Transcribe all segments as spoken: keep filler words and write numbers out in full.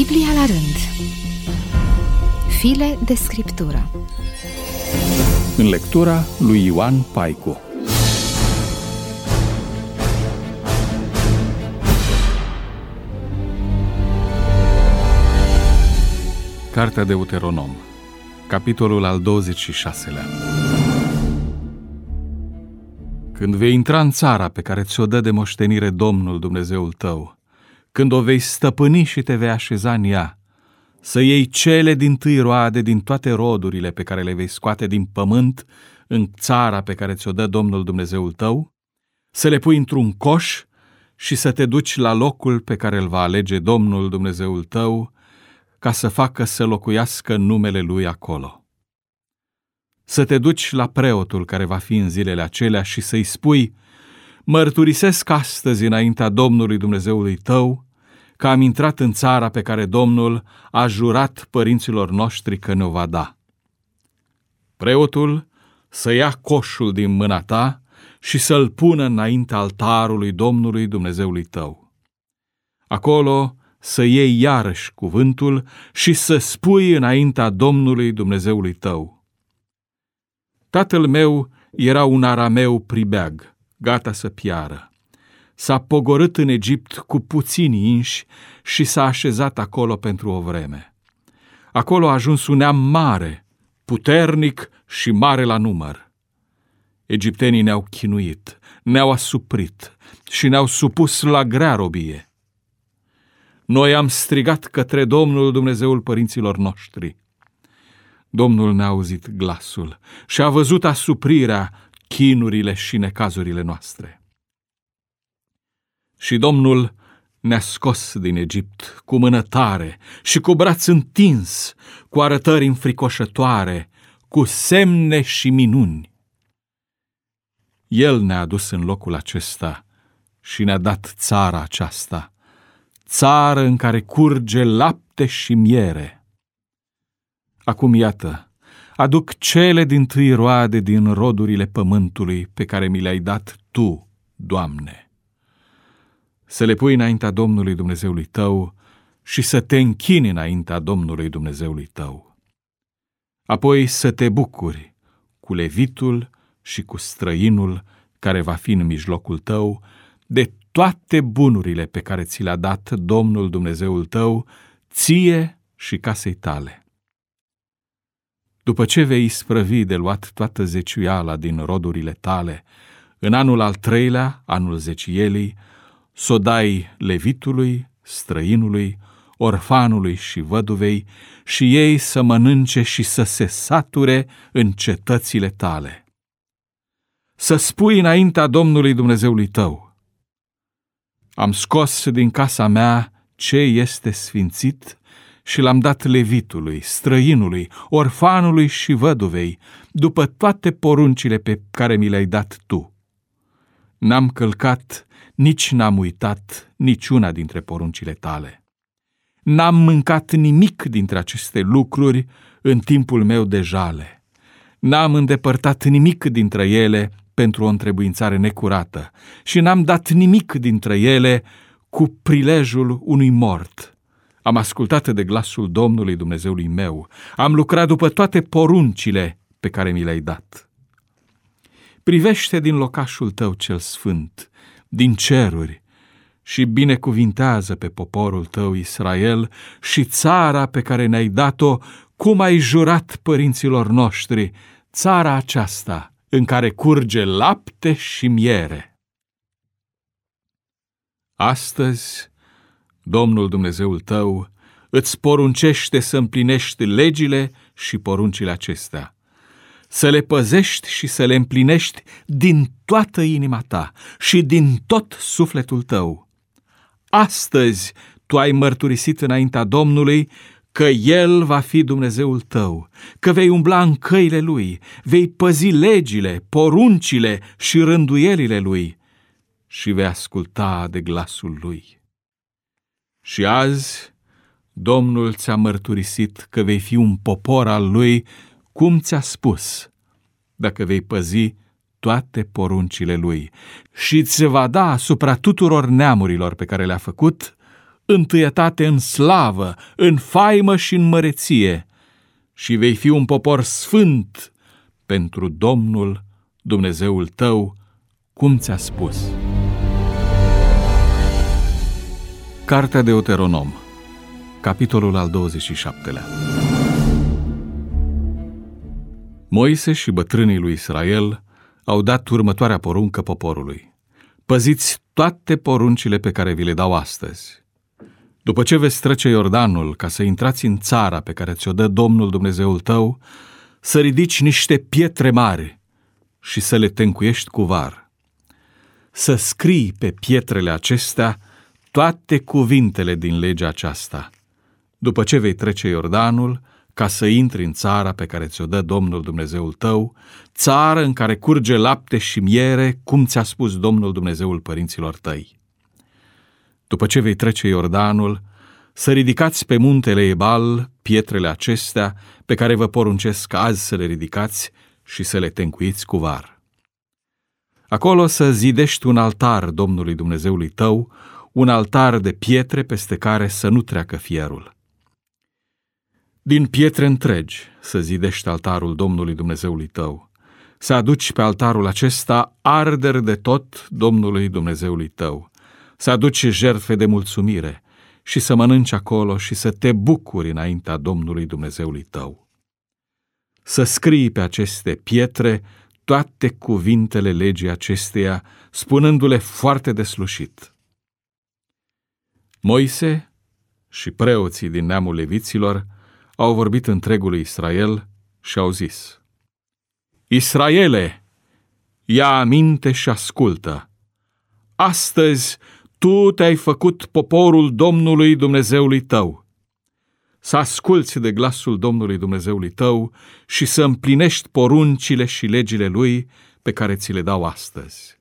Biblia la rând. File de scriptură. În lectura lui Ioan Paicu. Cartea Deuteronom, capitolul al douăzeci și șaselea. Când vei intra în țara pe care ți-o dă de moștenire Domnul Dumnezeul tău, când o vei stăpâni și te vei așeza în ea, să iei cele dintâi roade din toate rodurile pe care le vei scoate din pământ în țara pe care ți-o dă Domnul Dumnezeul tău, să le pui într-un coș și să te duci la locul pe care îl va alege Domnul Dumnezeul tău, ca să facă să locuiască numele Lui acolo. Să te duci la preotul care va fi în zilele acelea și să-i spui: mărturisesc astăzi înaintea Domnului Dumnezeului tău că am intrat în țara pe care Domnul a jurat părinților noștri că ne-o va da. Preotul să ia coșul din mâna ta și să-l pună înaintea altarului Domnului Dumnezeului tău. Acolo să iei iarăși cuvântul și să spui înaintea Domnului Dumnezeului tău: tatăl meu era un arameu pribeag, gata să piară. S-a pogorât în Egipt cu puțini inși și s-a așezat acolo pentru o vreme. Acolo a ajuns un neam mare, puternic și mare la număr. Egiptenii ne-au chinuit, ne-au asuprit și ne-au supus la grea robie. Noi am strigat către Domnul Dumnezeul părinților noștri. Domnul ne-a auzit glasul și a văzut asuprirea, chinurile și necazurile noastre. Și Domnul ne-a scos din Egipt cu mână tare și cu braț întins, cu arătări înfricoșătoare, cu semne și minuni. El ne-a adus în locul acesta și ne-a dat țara aceasta, țară în care curge lapte și miere. Acum iată, aduc cele dintâi roade din rodurile pământului pe care mi le-ai dat Tu, Doamne. Să le pui înaintea Domnului Dumnezeului tău și să te închini înaintea Domnului Dumnezeului tău. Apoi să te bucuri cu levitul și cu străinul care va fi în mijlocul tău de toate bunurile pe care ți le-a dat Domnul Dumnezeul tău, ție și casei tale. După ce vei isprăvi de luat toată zeciuiala din rodurile tale, în anul al treilea, anul zecielii, s-o dai levitului, străinului, orfanului și văduvei și ei să mănânce și să se sature în cetățile tale. Să spui înaintea Domnului Dumnezeului tău: am scos din casa mea ce este sfințit și l-am dat levitului, străinului, orfanului și văduvei, după toate poruncile pe care mi le-ai dat tu. N-am călcat, nici n-am uitat niciuna dintre poruncile tale. N-am mâncat nimic dintre aceste lucruri în timpul meu de jale. N-am îndepărtat nimic dintre ele pentru o întrebuințare necurată și n-am dat nimic dintre ele cu prilejul unui mort. Am ascultat de glasul Domnului Dumnezeului meu, am lucrat după toate poruncile pe care mi le-ai dat. Privește din locașul tău cel sfânt, din ceruri, și binecuvintează pe poporul tău Israel și țara pe care ne-ai dat-o, cum ai jurat părinților noștri, țara aceasta în care curge lapte și miere. Astăzi, Domnul Dumnezeul tău îți poruncește să împlinești legile și poruncile acestea, să le păzești și să le împlinești din toată inima ta și din tot sufletul tău. Astăzi tu ai mărturisit înaintea Domnului că El va fi Dumnezeul tău, că vei umbla în căile Lui, vei păzi legile, poruncile și rânduielile Lui și vei asculta de glasul Lui. Și azi Domnul ți-a mărturisit că vei fi un popor al Lui, cum ți-a spus, dacă vei păzi toate poruncile Lui, și îți va da asupra tuturor neamurilor pe care le-a făcut întâietate în slavă, în faimă și în măreție, și vei fi un popor sfânt pentru Domnul Dumnezeul tău, cum ți-a spus. Cartea Deuteronom, capitolul al douăzeci și șaptelea. Moise și bătrânii lui Israel au dat următoarea poruncă poporului: păziți toate poruncile pe care vi le dau astăzi. După ce veți trece Iordanul ca să intrați în țara pe care ți-o dă Domnul Dumnezeul tău, să ridici niște pietre mari și să le tencuiești cu var. Să scrii pe pietrele acestea toate cuvintele din legea aceasta. După ce vei trece Iordanul, ca să intri în țara pe care ți-o dă Domnul Dumnezeul tău, țară în care curge lapte și miere, cum ți-a spus Domnul Dumnezeul părinților tăi. După ce vei trece Iordanul, să ridicați pe muntele Ebal pietrele acestea pe care vă poruncesc azi să le ridicați și să le tencuiți cu var. Acolo să zidești un altar Domnului Dumnezeului tău, un altar de pietre peste care să nu treacă fierul. Din pietre întregi să zidești altarul Domnului Dumnezeului tău, să aduci pe altarul acesta arderi de tot Domnului Dumnezeului tău, să aduci jertfe de mulțumire și să mănânci acolo și să te bucuri înaintea Domnului Dumnezeului tău. Să scrii pe aceste pietre toate cuvintele legii acesteia, spunându-le foarte deslușit. Moise și preoții din neamul leviților au vorbit întregului Israel și au zis: Israele, ia aminte și ascultă! Astăzi tu te-ai făcut poporul Domnului Dumnezeului tău. Să asculți de glasul Domnului Dumnezeului tău și să împlinești poruncile și legile Lui pe care ți le dau astăzi.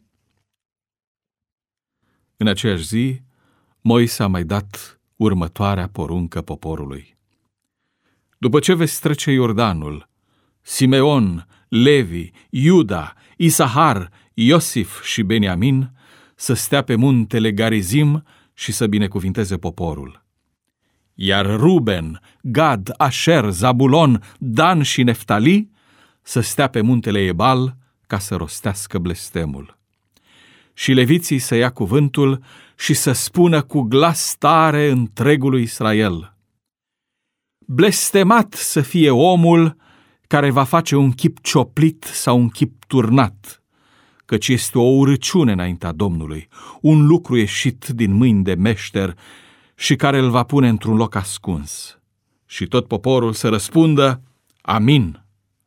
În aceeași zi, Moise a mai dat următoarea poruncă poporului: după ce veți trece Iordanul, Simeon, Levi, Iuda, Isahar, Iosif și Beniamin să stea pe muntele Garizim și să binecuvinteze poporul. Iar Ruben, Gad, Asher, Zabulon, Dan și Neftali să stea pe muntele Ebal ca să rostească blestemul. Și leviții să ia cuvântul și să spună cu glas tare întregului Israel: blestemat să fie omul care va face un chip cioplit sau un chip turnat, căci este o urăciune înaintea Domnului, un lucru ieșit din mâini de meșter și care îl va pune într-un loc ascuns. Și tot poporul să răspundă: Amin.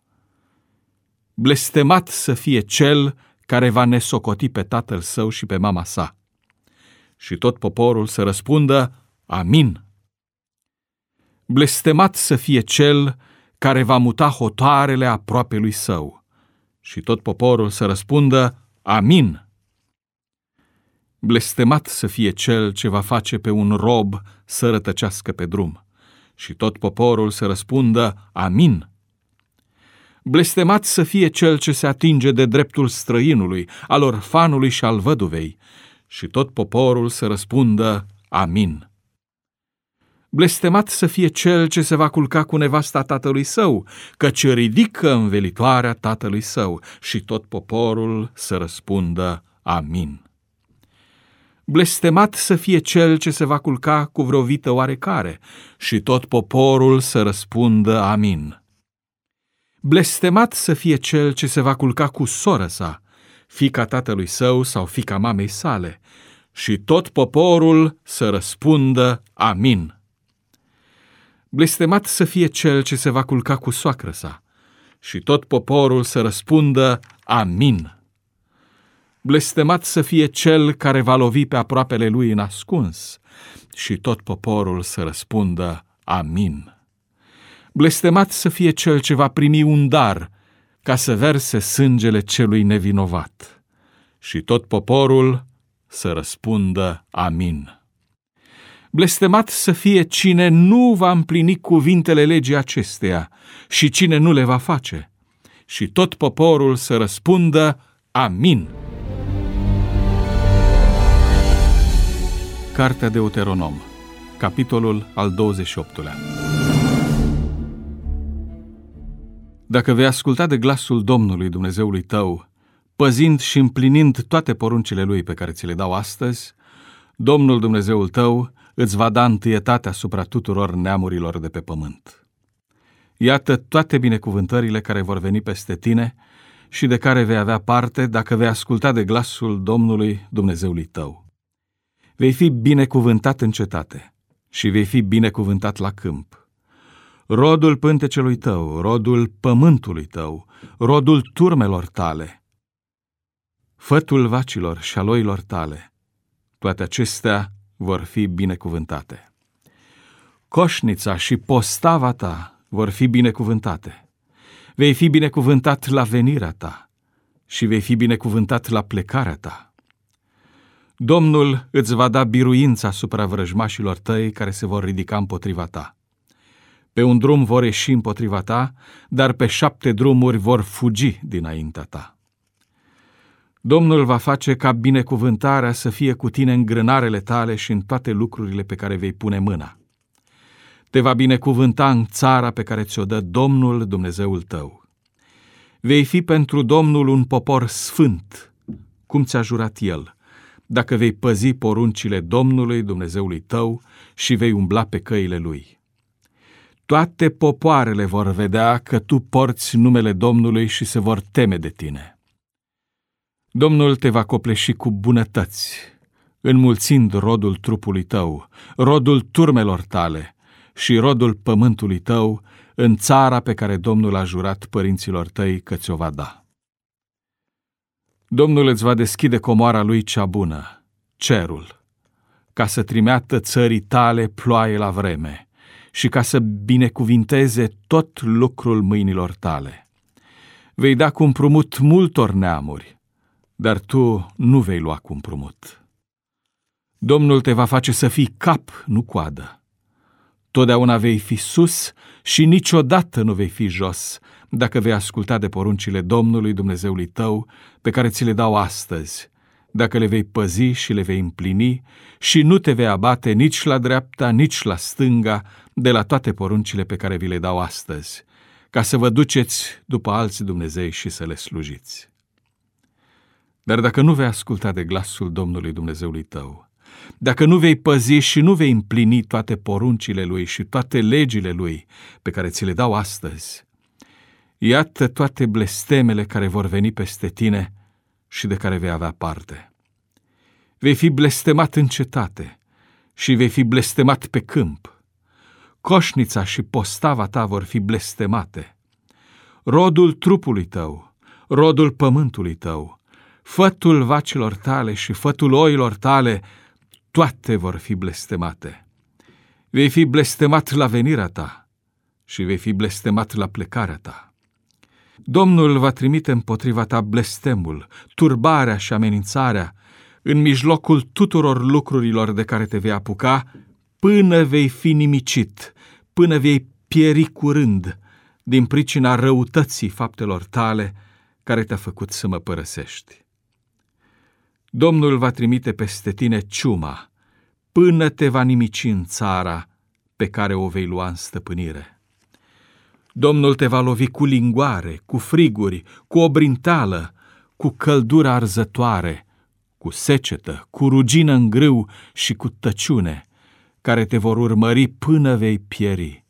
Blestemat să fie cel care va nesocoti pe tatăl său și pe mama sa. Și tot poporul să răspundă: Amin. Blestemat să fie cel care va muta hotarele aproapelui său. Și tot poporul să răspundă: Amin. Blestemat să fie cel ce va face pe un rob să rătăcească pe drum. Și tot poporul să răspundă: Amin. Blestemat să fie cel ce se atinge de dreptul străinului, al orfanului și al văduvei. Și tot poporul să răspundă: Amin. Blestemat să fie cel ce se va culca cu nevasta tatălui său, căci ridică învelitoarea tatălui său. Și tot poporul să răspundă: Amin. Blestemat să fie cel ce se va culca cu vreo vită oarecare. Și tot poporul să răspundă: Amin. Blestemat să fie cel ce se va culca cu soră sa, fiica tatălui său sau fiica mamei sale. Și tot poporul să răspundă: Amin. Blestemat să fie cel ce se va culca cu soacră sa. Și tot poporul să răspundă: Amin. Blestemat să fie cel care va lovi pe aproapele lui în ascuns. Și tot poporul să răspundă: Amin. Blestemat să fie cel ce va primi un dar ca să verse sângele celui nevinovat. Și tot poporul să răspundă: Amin. Blestemat să fie cine nu va împlini cuvintele legii acesteia și cine nu le va face. Și tot poporul să răspundă: Amin. Cartea Deuteronom, capitolul al douăzeci și opt-lea. Dacă vei asculta de glasul Domnului Dumnezeului tău, păzind și împlinind toate poruncile Lui pe care ți le dau astăzi, Domnul Dumnezeul tău îți va da întâietate asupra tuturor neamurilor de pe pământ. Iată toate binecuvântările care vor veni peste tine și de care vei avea parte dacă vei asculta de glasul Domnului Dumnezeului tău. Vei fi binecuvântat în cetate și vei fi binecuvântat la câmp. Rodul pântecelui tău, rodul pământului tău, rodul turmelor tale, fătul vacilor și al oilor tale, toate acestea vor fi binecuvântate. Coșnița și postava ta vor fi binecuvântate. Vei fi binecuvântat la venirea ta și vei fi binecuvântat la plecarea ta. Domnul îți va da biruința asupra vrăjmașilor tăi care se vor ridica împotriva ta. Pe un drum vor ieși împotriva ta, dar pe șapte drumuri vor fugi dinaintea ta. Domnul va face ca binecuvântarea să fie cu tine în grânarele tale și în toate lucrurile pe care vei pune mâna. Te va binecuvânta în țara pe care ți-o dă Domnul Dumnezeul tău. Vei fi pentru Domnul un popor sfânt, cum ți-a jurat El, dacă vei păzi poruncile Domnului Dumnezeului tău și vei umbla pe căile Lui. Toate popoarele vor vedea că tu porți numele Domnului și se vor teme de tine. Domnul te va copleși cu bunătăți, înmulțind rodul trupului tău, rodul turmelor tale și rodul pământului tău în țara pe care Domnul a jurat părinților tăi că ți-o va da. Domnul îți va deschide comoara Lui cea bună, cerul, ca să trimeată țării tale ploaie la vreme și ca să binecuvinteze tot lucrul mâinilor tale. Vei da cu împrumut multor neamuri, dar tu nu vei lua cu împrumut. Domnul te va face să fii cap, nu coadă. Totdeauna vei fi sus și niciodată nu vei fi jos, dacă vei asculta de poruncile Domnului Dumnezeului tău, pe care ți le dau astăzi, dacă le vei păzi și le vei împlini și nu te vei abate nici la dreapta, nici la stânga de la toate poruncile pe care vi le dau astăzi, ca să vă duceți după alți Dumnezei și să le slujiți. Dar dacă nu vei asculta de glasul Domnului Dumnezeului tău, dacă nu vei păzi și nu vei împlini toate poruncile Lui și toate legile Lui pe care ți le dau astăzi, iată toate blestemele care vor veni peste tine și de care vei avea parte. Vei fi blestemat în cetate și vei fi blestemat pe câmp. Coșnița și postava ta vor fi blestemate. Rodul trupului tău, rodul pământului tău, fătul vacilor tale și fătul oilor tale, toate vor fi blestemate. Vei fi blestemat la venirea ta și vei fi blestemat la plecarea ta. Domnul va trimite împotriva ta blestemul, turbarea și amenințarea în mijlocul tuturor lucrurilor de care te vei apuca, până vei fi nimicit, până vei pieri curând din pricina răutății faptelor tale care te-a făcut să mă părăsești. Domnul va trimite peste tine ciuma, până te va nimici în țara pe care o vei lua în stăpânire. Domnul te va lovi cu lingoare, cu friguri, cu obrintală, cu căldură arzătoare, cu secetă, cu rugină în grâu și cu tăciune, care te vor urmări până vei pieri.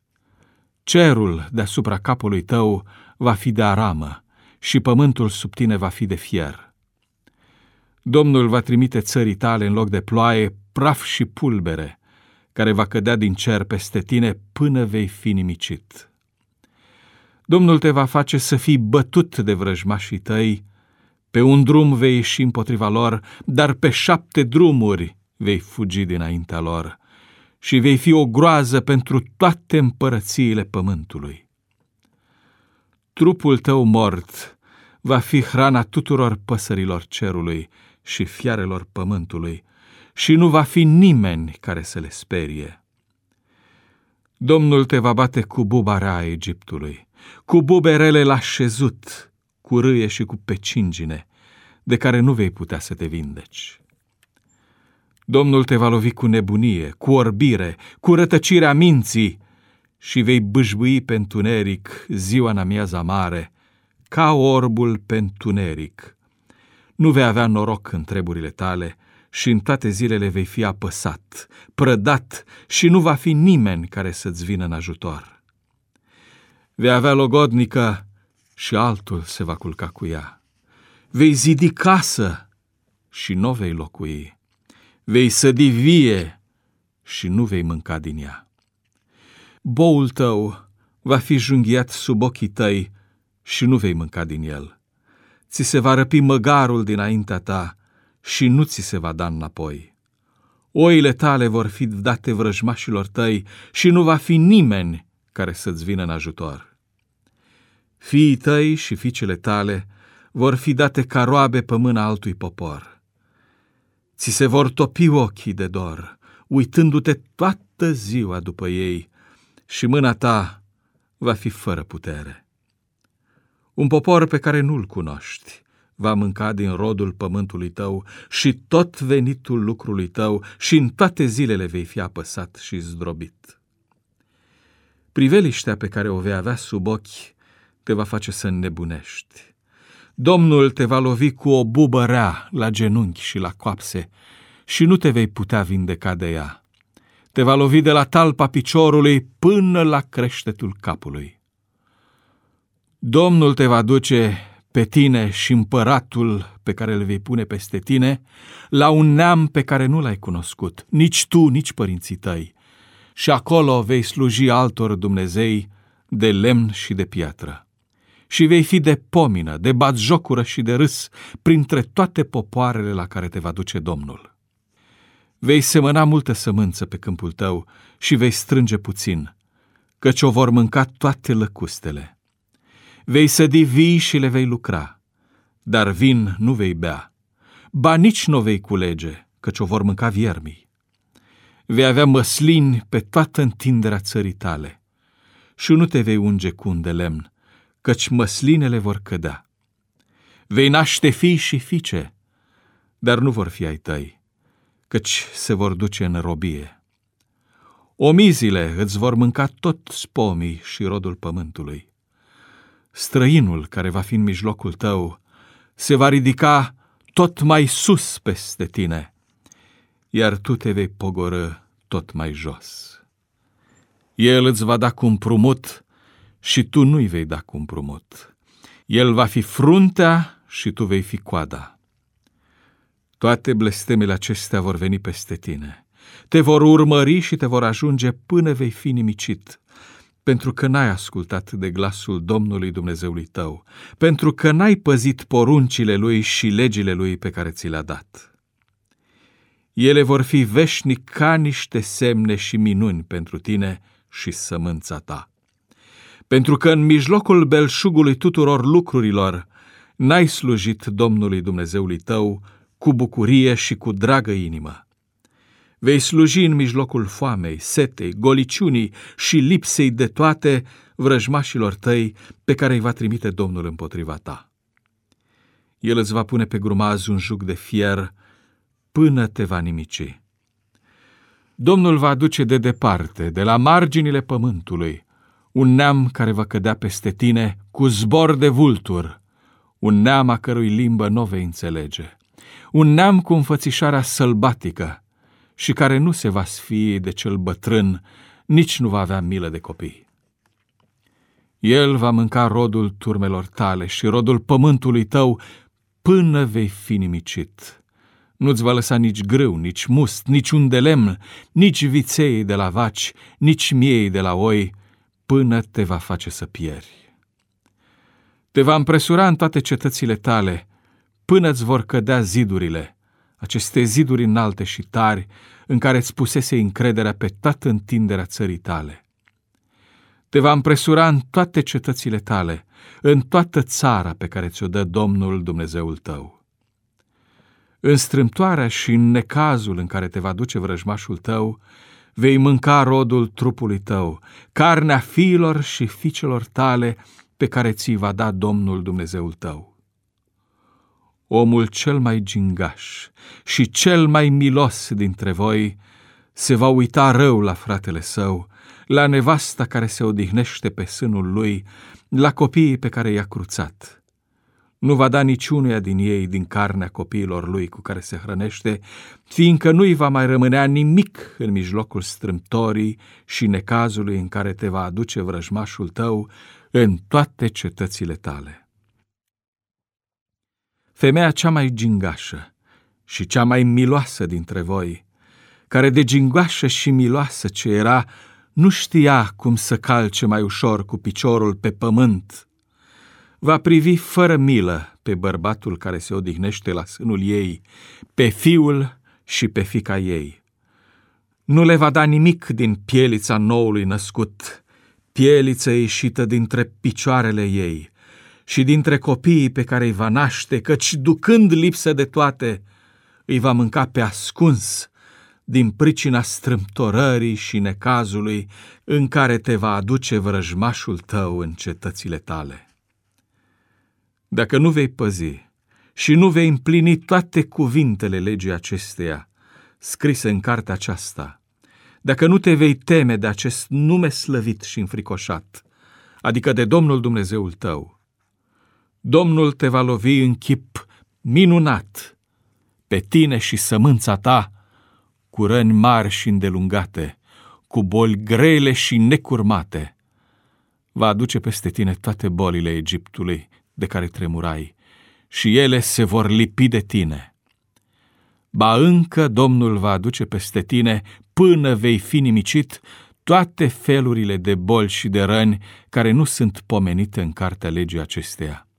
Cerul deasupra capului tău va fi de aramă și pământul sub tine va fi de fier. Domnul va trimite țării tale în loc de ploaie, praf și pulbere, care va cădea din cer peste tine până vei fi nimicit. Domnul te va face să fii bătut de vrăjmașii tăi, pe un drum vei ieși împotriva lor, dar pe șapte drumuri vei fugi dinaintea lor și vei fi o groază pentru toate împărățiile pământului. Trupul tău mort va fi hrana tuturor păsărilor cerului și fiarelor pământului și nu va fi nimeni care să le sperie. Domnul te va bate cu buba rea a Egiptului, cu buberele la șezut, cu râie și cu pecingine, de care nu vei putea să te vindeci. Domnul te va lovi cu nebunie, cu orbire, cu rătăcirea minții și vei bâșbâi pe întuneric ziua în amiaza mare, ca orbul pe întuneric. Nu vei avea noroc în treburile tale și în toate zilele vei fi apăsat, prădat și nu va fi nimeni care să-ți vină în ajutor. Vei avea logodnică și altul se va culca cu ea. Vei zidi casă și nu vei locui. Vei sădi vie și nu vei mânca din ea. Boul tău va fi junghiat sub ochii tăi și nu vei mânca din el. Ți se va răpi măgarul dinaintea ta și nu ți se va da înapoi. Oile tale vor fi date vrăjmașilor tăi și nu va fi nimeni care să-ți vină în ajutor. Fiii tăi și fiicele tale vor fi date ca roabe pe mâna altui popor. Ți se vor topi ochii de dor, uitându-te toată ziua după ei, și mâna ta va fi fără putere. Un popor pe care nu-l cunoști va mânca din rodul pământului tău și tot venitul lucrului tău și în toate zilele vei fi apăsat și zdrobit. Priveliștea pe care o vei avea sub ochi te va face să înnebunești. Domnul te va lovi cu o bubă rea la genunchi și la coapse și nu te vei putea vindeca de ea. Te va lovi de la talpa piciorului până la creștetul capului. Domnul te va duce pe tine și împăratul pe care îl vei pune peste tine la un neam pe care nu l-ai cunoscut, nici tu, nici părinții tăi, și acolo vei sluji altor dumnezei de lemn și de piatră. Și vei fi de pomină, de batjocură și de râs printre toate popoarele la care te va duce Domnul. Vei semăna multă sămânță pe câmpul tău și vei strânge puțin, căci o vor mânca toate lăcustele. Vei sădi vii și le vei lucra, dar vin nu vei bea, ba nici nu vei culege, căci o vor mânca viermii. Vei avea măslini pe toată întinderea țării tale și nu te vei unge cu un de lemn, căci măslinele vor cădea. Vei naște fii și fiice, dar nu vor fi ai tăi, căci se vor duce în robie. Omizile îți vor mânca tot spomii și rodul pământului. Străinul care va fi în mijlocul tău se va ridica tot mai sus peste tine, iar tu te vei pogorâ tot mai jos. El îți va da cu împrumut și tu nu-i vei da cu împrumut. El va fi fruntea și tu vei fi coada. Toate blestemele acestea vor veni peste tine. Te vor urmări și te vor ajunge până vei fi nimicit, pentru că n-ai ascultat de glasul Domnului Dumnezeului tău, pentru că n-ai păzit poruncile Lui și legile Lui pe care ți le-a dat. Ele vor fi veșnic ca niște semne și minuni pentru tine și sămânța ta. Pentru că în mijlocul belșugului tuturor lucrurilor n-ai slujit Domnului Dumnezeului tău cu bucurie și cu dragă inimă. Vei sluji în mijlocul foamei, setei, goliciunii și lipsei de toate vrăjmașilor tăi pe care îi va trimite Domnul împotriva ta. El îți va pune pe grumaz un juc de fier până te va nimici. Domnul va aduce de departe, de la marginile pământului, un neam care va cădea peste tine cu zbor de vultur, un neam a cărui limbă nu vei înțelege, un neam cu înfățișarea sălbatică și care nu se va sfii de cel bătrân, nici nu va avea milă de copii. El va mânca rodul turmelor tale și rodul pământului tău până vei fi nimicit. Nu-ți va lăsa nici grâu, nici must, nici un de lemn, nici viței de la vaci, nici miei de la oi, până te va face să pieri. Te va împresura în toate cetățile tale, până îți vor cădea zidurile, aceste ziduri înalte și tari, în care îți pusese încrederea pe toată întinderea țării tale. Te va împresura în toate cetățile tale, în toată țara pe care ți-o dă Domnul Dumnezeul tău. În strâmtoarea și în necazul în care te va duce vrăjmașul tău, vei mânca rodul trupului tău, carnea fiilor și fiicelor tale pe care ți va da Domnul Dumnezeul tău. Omul cel mai gingaș și cel mai milos dintre voi se va uita rău la fratele său, la nevasta care se odihnește pe sânul lui, la copiii pe care i-a cruțat. Nu va da niciunuia din ei din carnea copiilor lui cu care se hrănește, fiindcă nu-i va mai rămânea nimic în mijlocul strâmtorii și necazului în care te va aduce vrăjmașul tău în toate cetățile tale. Femeia cea mai gingașă și cea mai miloasă dintre voi, care de gingașă și miloasă ce era, nu știa cum să calce mai ușor cu piciorul pe pământ, va privi fără milă pe bărbatul care se odihnește la sânul ei, pe fiul și pe fiica ei. Nu le va da nimic din pielița noului născut, pieliță ieșită dintre picioarele ei și dintre copiii pe care îi va naște, căci ducând lipsă de toate, îi va mânca pe ascuns din pricina strâmtorării și necazului în care te va aduce vrăjmașul tău în cetățile tale. Dacă nu vei păzi și nu vei împlini toate cuvintele legii acesteia scrise în cartea aceasta, dacă nu te vei teme de acest nume slăvit și înfricoșat, adică de Domnul Dumnezeul tău, Domnul te va lovi în chip minunat pe tine și sămânța ta, cu răni mari și îndelungate, cu boli grele și necurmate. Va aduce peste tine toate bolile Egiptului de care tremurai și ele se vor lipi de tine. Ba încă Domnul va aduce peste tine, până vei fi nimicit, toate felurile de boli și de răni care nu sunt pomenite în cartea legii acesteia.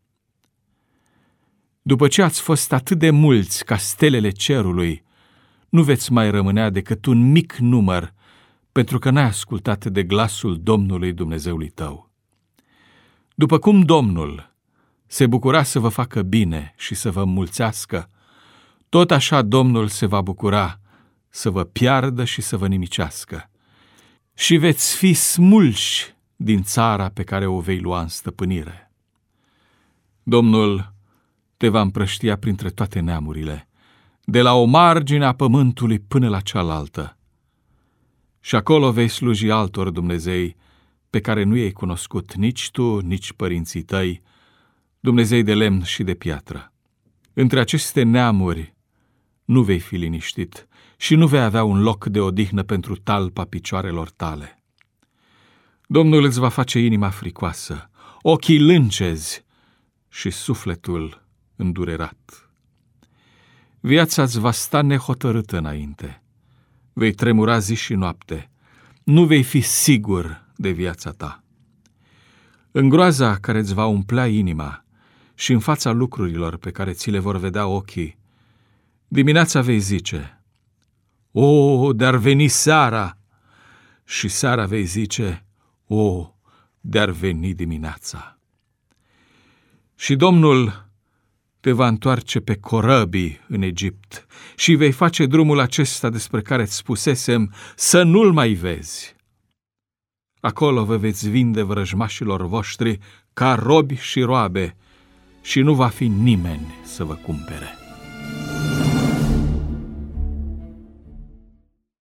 După ce ați fost atât de mulți ca stelele cerului, nu veți mai rămânea decât un mic număr, pentru că n-ai ascultat de glasul Domnului Dumnezeului tău. După cum Domnul se bucura să vă facă bine și să vă înmulțească, tot așa Domnul se va bucura să vă piardă și să vă nimicească. Și veți fi smulși din țara pe care o vei lua în stăpânire. Domnul te va împrăștia printre toate neamurile, de la o margine a pământului până la cealaltă. Și acolo vei sluji altor Dumnezei pe care nu i-ai cunoscut nici tu, nici părinții tăi, Dumnezei de lemn și de piatră. Între aceste neamuri nu vei fi liniștit și nu vei avea un loc de odihnă pentru talpa picioarelor tale. Domnul îți va face inima fricoasă, ochii lâncezi și sufletul îndurerat. Viața îți va sta nehotărâtă înainte. Vei tremura zi și noapte. Nu vei fi sigur de viața ta. În groaza care îți va umplea inima și în fața lucrurilor pe care ți le vor vedea ochii, dimineața vei zice: o, de-ar veni seara! Și seara vei zice: o, de-ar veni dimineața! Și Domnul te va întoarce pe corăbii în Egipt și vei face drumul acesta despre care îți spusesem să nu-l mai vezi. Acolo vă veți vinde vrăjmașilor voștri ca robi și roabe și nu va fi nimeni să vă cumpere.